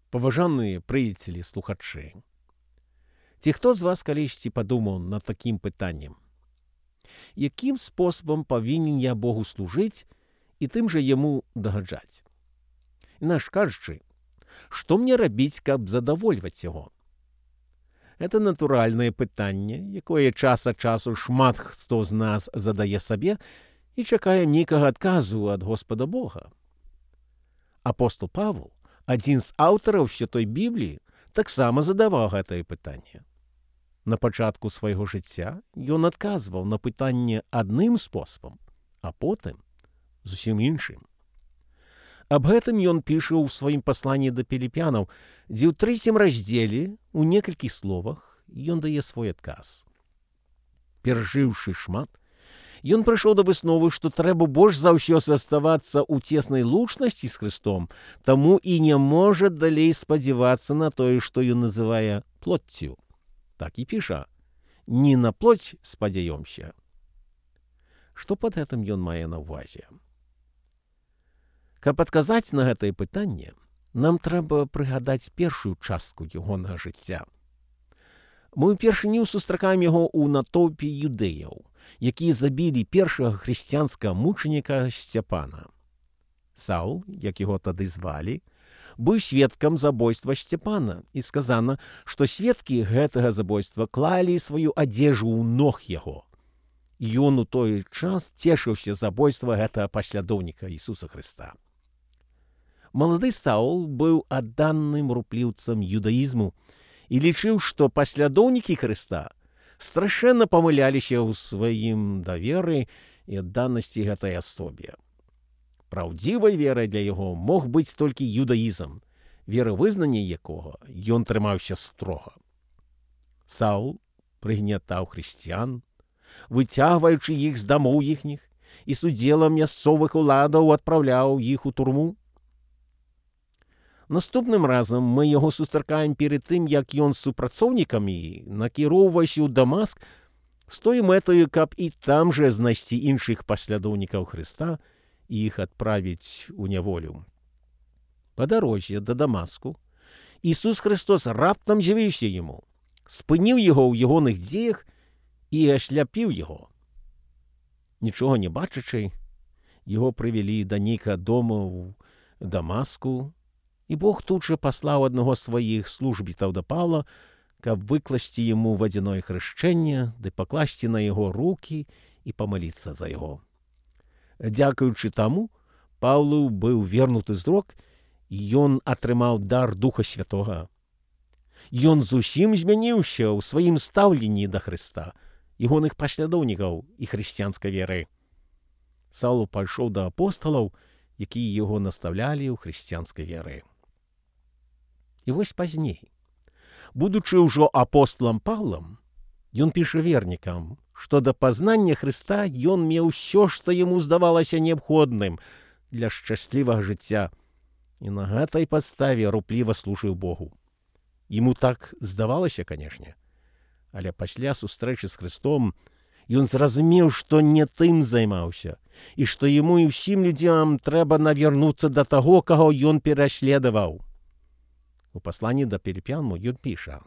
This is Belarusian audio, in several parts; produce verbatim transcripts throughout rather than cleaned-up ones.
Паважаныя прыяцелі-слухачы, ці хто з вас калісьці падумаў над такім пытаннем? Якім спосабам павінен я Богу служыць і тым жа яму дагаджаць? Інакш кажучы, што мне рабіць, каб задавольваць яго? Гэта натуральнае пытанне, якое час ад часу шмат хто з нас задае сабе і чакае нейкага адказу ад Господа Бога. Апостол Павел, адзін з аўтараў Святой Бібліі, таксама задаваў гэтае пытанне. На пачатку свайго жыцця ён адказваў на пытанне адным спосабам, а потым зусім іншым. Аб гэтым ён піша ў сваім пасланні да Філіпянаў, дзе ў трэцім раздзеле, у некалькіх словах, ён дае свой адказ. Перажыўшы шмат, ён прыйшоў да высновы, што трэба больш за ўсё заставацца ў цеснай лучнасці з Христом, таму і не можа далей спадзявацца на тое, што ён называе плоццю. Так і піша: «Не на плоть спадзяёмся». Што пад гэтым ён мае на ўвазе? Каб адказаць на гэтае пытанне, нам трэба прыгадаць першую частку ягонага жыцця. Мы ўпершыню сустракаем яго ў натоўпе юдэяў, якія забілі першага хрысціянскага мучаніка Сцяпана. Саул, як яго тады звалі, быў сведкам забойства Сцяпана, і сказана, што сведкі гэтага забойства клалі сваю адзежу ў ног яго. Ён у той час цешыўся забойства гэтага паслядоўніка Ісуса Хрыста. Малады Саул быў адданым рупліўцам юдаізму і лічыў, што паслядоўнікі Хрыста страшэнна памыляліся ў сваім даверы і адданасці гэтай асобе. Праўдзівай верай для яго мог быць толькі юдаізм, веравызнанне якога ён трымаўся строга. Саул прыгнятаў хрысціян, выцягваючы іх з дамоў іхніх, і з удзелам мясцовых уладаў адпраўляў іх у турму. Наступным разам мы яго сустракаем перад тым, як ён з супрацоўнікамі накіроўваўся ў Дамаск з той мэтаю, каб і там жа знайсці іншых паслядоўнікаў Хрыста і іх адправіць у няволю. Па дарозе да Дамаску Ісус Христос раптам з'явіўся яму, спыніў яго ў ягоных дзеях і ашляпіў яго. Нічога не бачачы, яго прывялі да нейкага дома ў Дамаску, і Бог тут жа паслаў аднаго з сваіх службітаў да Паўла, каб выкласці яму вадзяное хрышчэнне ды пакласці на яго рукі і памаліцца за яго. Дзякуючы таму, Паўлу быў вернуты зрок, і ён атрымаў дар Духа Святога. Ён зусім змяніўся ў сваім стаўленні да Хрыста, ягоных паслядоўнікаў і хрысціянскай веры. Саул пайшоў да апосталаў, якія яго настаўлялі ў хрысціянскай веры. І вось пазней, будучы ўжо апосталам Паўлам, ён піша вернікам, што да пазнання Хрыста ён меў усё, што яму здавалася неабходным для шчаслівага жыцця, і на гэтай падставе рупліва служыў Богу. Яму так здавалася, канешне, але пасля сустрэчы з Хрыстом ён зразумеў, што не тым займаўся, і што яму і ўсім людзям трэба навярнуцца да таго, каго ён пераследаваў. У пасланні да Філіпян ён піша: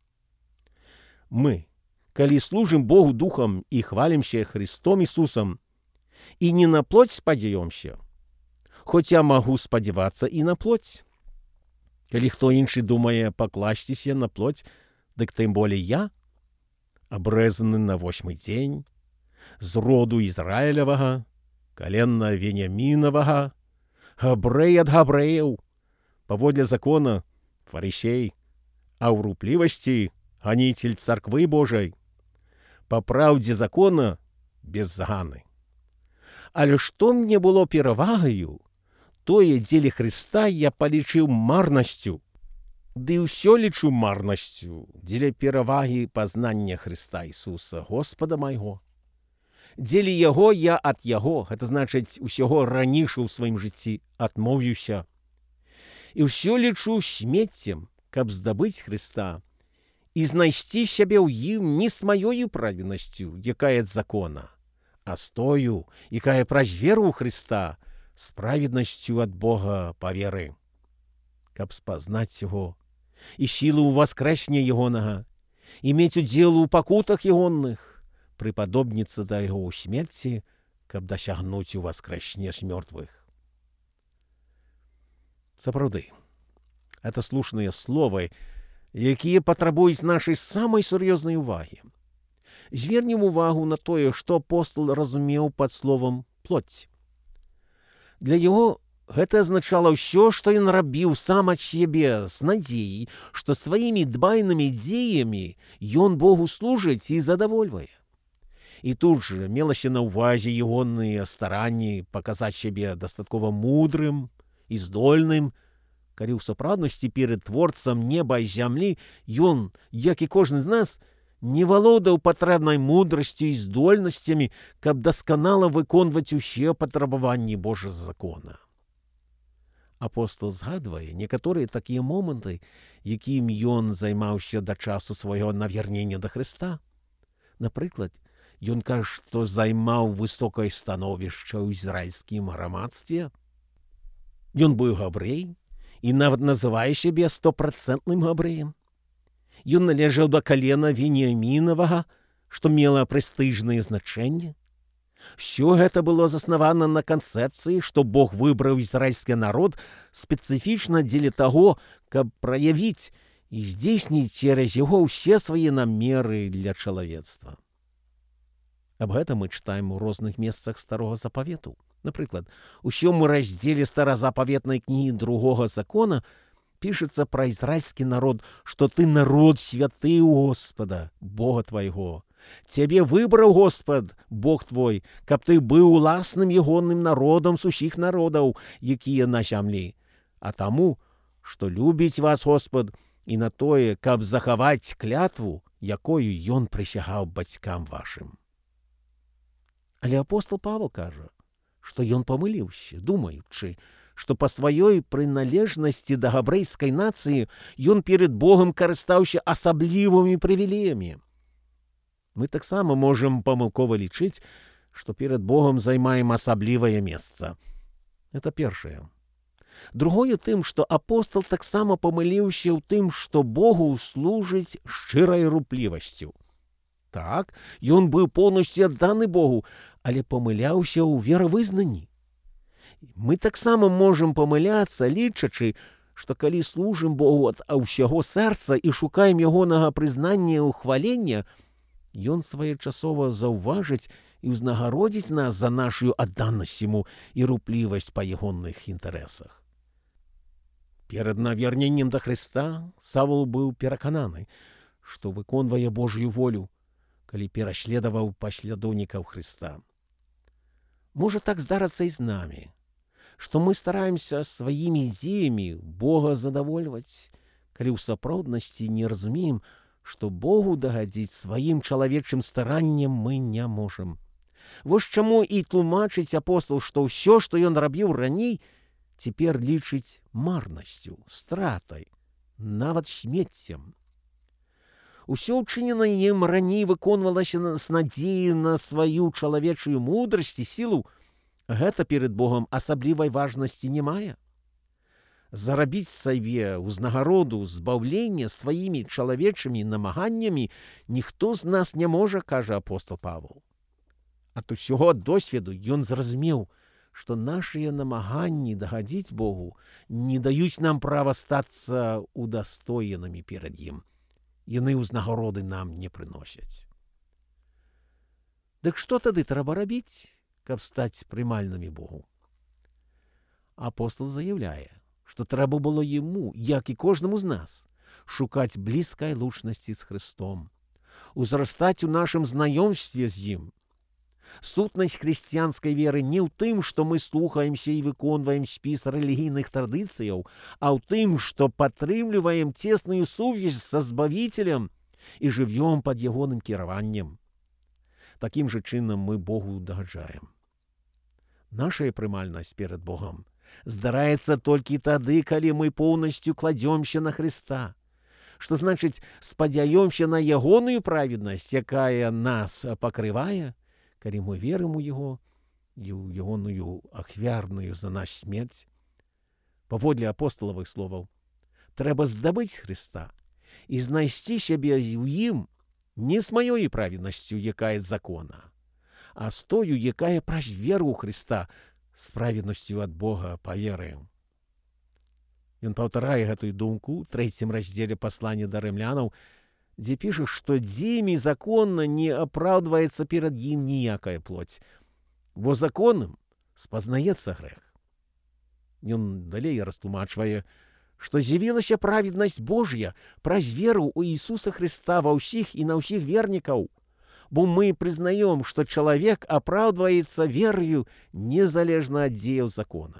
«Мы, калі служым Богу Духам і хвалімся Христом Ісусам, і не на плоть спадзяёмся, хоць я магу спадзявацца і на плоть. Калі хто іншы думае пакласціся на плоть, дык тым болей я, абрэзаны на восьмы дзень, з роду Ізраілявага, калена Венямінавага, габрэй ад габрэяў, паводле закона фарысей, а ў руплівасці ганіцель царквы Божай, па праўдзе закона без заганы. Але што мне было перавагаю, тое дзеля Хрыста я палічыў марнасцю, ды ўсё лічу марнасцю дзеля перавагі пазнання Хрыста Ісуса, Господа майго. Дзеля яго я ад яго, гэта значыць, усяго ранейша ў сваім жыцці адмовіўся. І ўсё лічу смеццем, каб здабыць Хрыста і знайсці сябе ў ім не з маёю праведнасцю, якая ад закона, а з тою, якая праз веру ў Хрыста, з праведнасцю ад Бога па веры. каб спазнаць Яго, і сілу ў воскрэсення Ягонага, і мець удзел у пакутах Ягонных, прыпадобніцца да Яго ў смерці, каб дасягнуць у воскрэсення з мёртвых. Сапраўды, это слушныя словы, якія патрабуюць нашай самай сур'ёзнай увагі. Звернем увагу на тое, што апостол разумеў пад словам «плоть». Для яго гэта азначала ўсё, што ён рабіў сам ад сябе з надзеяй, што сваімі дбайнымі дзеямі ён Богу служыць і задавольвае. І тут жа мелася на ўвазе ягоныя старанні паказаць сябе дастаткова мудрым і здольным, калі ў сапраўднасці перад творцам неба і зямлі ён, як і кожны з нас, не валодаў патрэбнай мудрасцю і здольнасцямі, каб дасканала выконваць усе патрабаванні Божага закона. Апостол згадвае некаторыя такія моманты, якім ён займаўся да часу свайго навярнення да Хрыста. Напрыклад, ён кажа, што займаў высокае становішча ў ізраільскім грамадстве. Ён быў габрэй і нават называе сябе стопрацэнтным габрэем. Ён належаў да калена Веніямінавага, што мела прэстыжнае значэнне. Усё гэта было заснавана на канцэпцыі, што Бог выбраў ізраільскі народ спецыфічна дзеля таго, каб праявіць і здзейсніць цераз яго ўсе свае намеры для чалавецтва. Аб гэтым мы чытаем у розных месцах Старога Запавету. Напрыклад, у сёмым раздзеле старазапаветнай кнігі другога закона пішацца пра ізраільскі народ, што ты народ святы ў Господа, Бога твайго. Цябе выбраў Господ, Бог твой, каб ты быў уласным ягоным народам з усіх народаў, якія на зямлі. А таму, што любіць вас Господ, і на тое, каб захаваць клятву, якою ён прысягаў бацькам вашым. Але апостол Павел кажа, што ён памыліўся, думаючы, што па сваёй прыналежнасці да габрэйскай нацыі ён перед Богом карыстаўся асаблівымі прывілеямі. Мы таксама можам памылкова лічыць, што перед Богом займаем асаблівае месца. Это першае. Другое тым, што апостол таксама памыліўся ў тым, што Богу служыць шчырай руплівасцю. Так, ён быў поўнасцю адданы Богу, але памыляўся ў веравызнанні. Мы таксама можам памыляцца, лічачы, што калі служым Богу ад ўсяго сэрца і шукаем ягонага прызнання і ухвалення, ён своечасова заўважыць і ўзнагародзіць нас за нашу адданасць яму і руплівасць па ягоных інтарэсах. Перад навярненнем да Хрыста Савул быў перакананы, што выконвае Божую волю, калі пераследаваў паслядоўнікаў Хрыста. Можа так здарацца і з намі, што мы стараемся сваімі дзеямі Бога задавольваць, калі ў сапраўднасці не разумеем, што Богу дагадзіць сваім чалавечым стараннем мы не можам. Вось чаму і тлумачыць апостол, што ўсё, што ён рабіў раней, цяпер лічыць марнасцю, стратай, нават смеццем. Усё ўчыненае ім раней выконвалася з надзеяй на сваю чалавечую мудрасць і сілу. Гэта перед Богом асаблівай важнасці не мае. Зарабіць сабе ўзнагароду збаўлення сваімі чалавечымі намаганнямі ніхто з нас не можа, кажа апостол Павел. Ад усяго досведу ён зразумеў, што нашыя намаганні дагадзіць Богу не даюць нам права стацца удастоенымі перад ім. Яны ўзнагароды нам не прыносяць. Дык што тады трэба рабіць, каб стаць прымальнымі Богу? Апостол заяўляе, што трэба было яму, як і кожнаму з нас, шукаць блізкай лучнасці з Христом, узрастаць у нашым знаёмстве з ім. Сутнасць хрысціянскай веры не ў тым, што мы слухаемся і выконваем спіс рэлігійных традыцыяў, а ў тым, што падтрымліваем цесную сувязь са Збавіцелем і жывём пад ягоным кіраваннем. Такім жа чынам мы Богу дагаджаем. Нашая прымальнасць перад Богом здараецца толькі тады, калі мы поўнасцю кладзёмся на Хрыста. Што значыць, спадзяёмся на ягоную праведнасць, якая нас пакрывае, калі мы верым у Яго і ў ягоную ахвярную за наш смерць. Паводле апосталавых словаў, трэба здабыць Хрыста і знайсці сябе ў ім не з маёй праведнасцю, якая з закона, а з тою, якая праз веру ў Хрыста, з праведнасцю ад Бога па веры. Ён паўтарае гэтую думку ў трэцім раздзеле паслання да рымлянаў, дзе піша, што дзеямі закона не апраўдваецца перад ім ніякая плоть, бо законам спазнаецца грэх. Ён далей растлумачвае, што з'явілася праведнасць Божья праз веру ў Ісуса Хрыста ва ўсіх і на ўсіх вернікаў, бо мы прызнаем, што чалавек апраўдваецца верою незалежна ад дзеяў закона.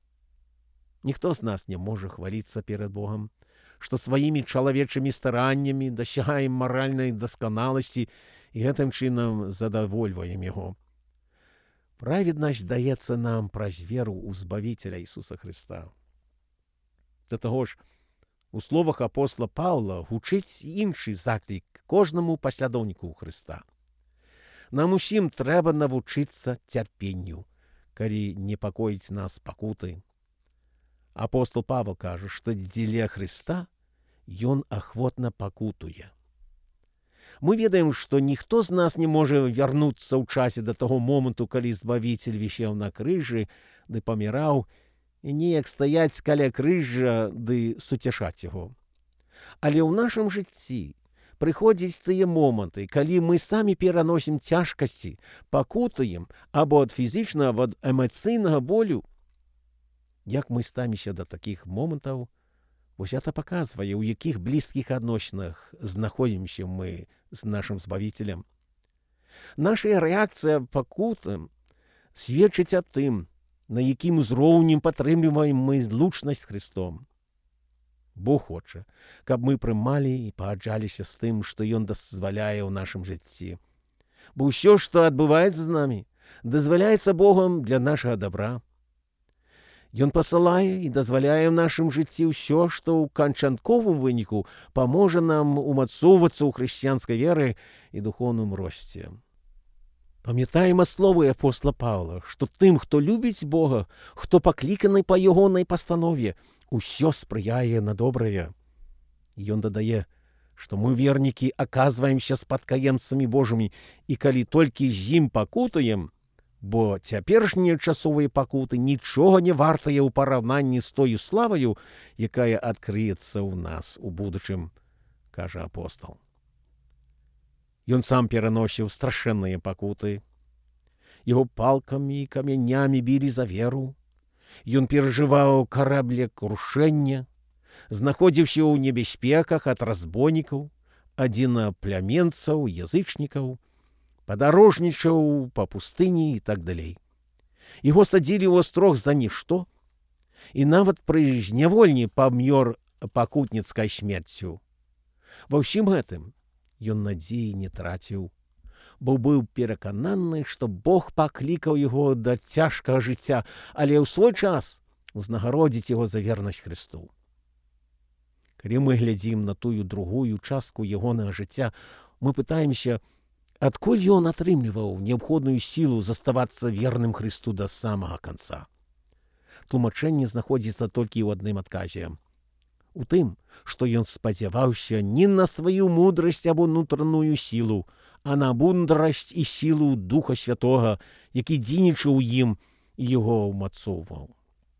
Ніхто з нас не можа хваліцца перад Богам, што сваімі чалавечымі стараннямі дасягаем маральнай дасканаласці і гэтым чынам задавольваем яго. Праведнасць даецца нам праз веру ў Збавіцеля Ісуса Хрыста. Да таго ж, у словах апостола Паўла гучыць іншы заклік кожнаму паслядоўніку Хрыста. Нам усім трэба навучыцца цярпенню, калі непакоіць нас пакуты. Апостол Павел кажа, што дзеля Хрыста ён ахвотна пакутуе. Мы ведаем, што ніхто з нас не можа вярнуцца ў часе да таго моманту, калі Збавіцель вісеў на крыжы ды паміраў, і неяк стаяць каля крыжа ды суцяшаць яго. Але ў нашым жыцці прыходзяць тыя моманты, калі мы самі пераносім цяжкасці, пакутаем або ад фізічнага, або ад эмацыйнага болю. Як мы ставімся да такіх момантаў, вось гэта паказвае, у якіх блізкіх адносінах знаходзімся мы з нашым Збавіцелем. Наша рэакцыя пакутам сведчыць аб тым, на якім узроўні падтрымліваем мы злучнасць з Хрыстом. Бог хоча, каб мы прымалі і пагаджаліся з тым, што Ён дазваляе ў нашым жыцці. Бо ўсё, што адбываецца з намі, дазваляецца Богам для нашага дабра. Ён пасылае і дазваляе ў нашым жыцці ўсё, што ў канчатковым выніку паможа нам умацоўвацца ў хрысціянскай веры і духоўным росце. Памятаем словы апостола Паўла, што тым, хто любіць Бога, хто пакліканы па ягонай пастанове, усё спрыяе на добрае. Ён дадае, што мы, вернікі, аказваемся спадкаемцамі Божымі, і калі толькі з ім пакутаем, бо цяперашнія часовыя пакуты нічога не вартыя ў параўнанні з тою славаю, якая адкрыецца ў нас у будучым, кажа апостол. Ён сам пераносіў страшэнныя пакуты. Яго палкамі і камянямі білі за веру. Ён перажываў караблекрушэнне, знаходзіўся ў небяспеках ад разбойнікаў, адзінапляменцаў, язычнікаў, падарожнічаў па пустыні і так далей. Яго садзілі ў астрог за нішто, і нават пры знявольні памёр пакутніцкай смерцю. Ва ўсім гэтым ён надзеі не траціў, бо быў перакананы, што Бог паклікаў яго да цяжкага жыцця, але ў свой час узнагародзіць яго за вернасць Хрысту. Калі мы глядзім на тую другую частку ягонага жыцця, мы пытаемся, адкуль ён атрымліваў неабходную сілу заставацца верным Хрысту да самага канца. Тлумачэнне знаходзіцца толькі ў адным адказе. У тым, што ён спадзяваўся не на сваю мудрасць або нутраную сілу, а на мудрасць і сілу Духа Святога, які дзейнічаў у ім і яго ўмацоўваў.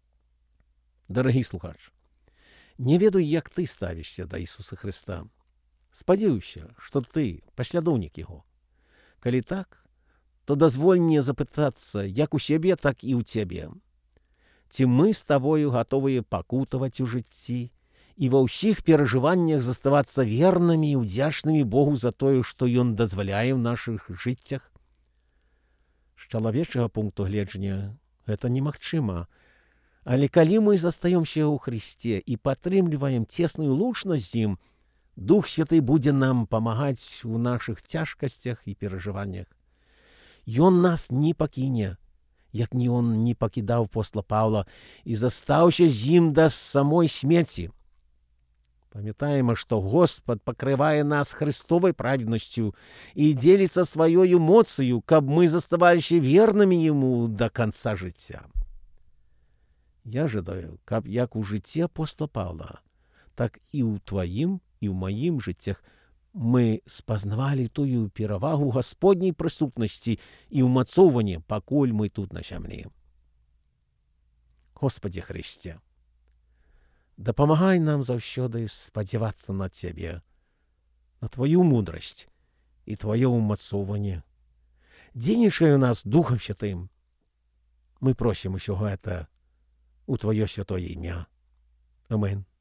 Дарагі слухач, не ведаю, як ты ставішся да Ісуса Хрыста. Спадзяюся, што ты паслядоўнік яго. Калі так, то дазволь мне запытацца як у сябе, так і ў цябе. Ці мы з табою гатовыя пакутаваць у жыцці і ва ўсіх перажываннях заставацца вернымі і ўдзячнымі Богу за тое, што Ён дазваляе ў нашых жыццях? З чалавечага пункту гледжання гэта немагчыма. Але калі мы застаёмся ў Хрысце і падтрымліваем цесную лучнасць з ім, Дух Святы будзе нам памагаць у нашых цяжкасцях і перажываннях. Ён нас не пакіне, як ні он не пакідаў апостола Паўла і застаўся з ім да самой смерці. Памятаем, што Господ пакрывае нас Христовай праведнасцю і дзеліцца сваёю моцаю, каб мы заставаліся вернымі Яму да канца жыцця. Я жадаю, каб як у жыцці апостола Паўла, так і ў тваім і ў маім жыццях мы спазнавалі тую перавагу Гасподняй прысутнасці і ўмацоўванне, пакуль мы тут на зямлі. Господи Христе, дапамагай нам заўсёды спадзявацца на Цябе, на Твою мудрасць і Твоё ўмацоўванне. Дзейнічай у нас Духам Святым. Мы просім усё гэта у Твоё святое імя. Амин.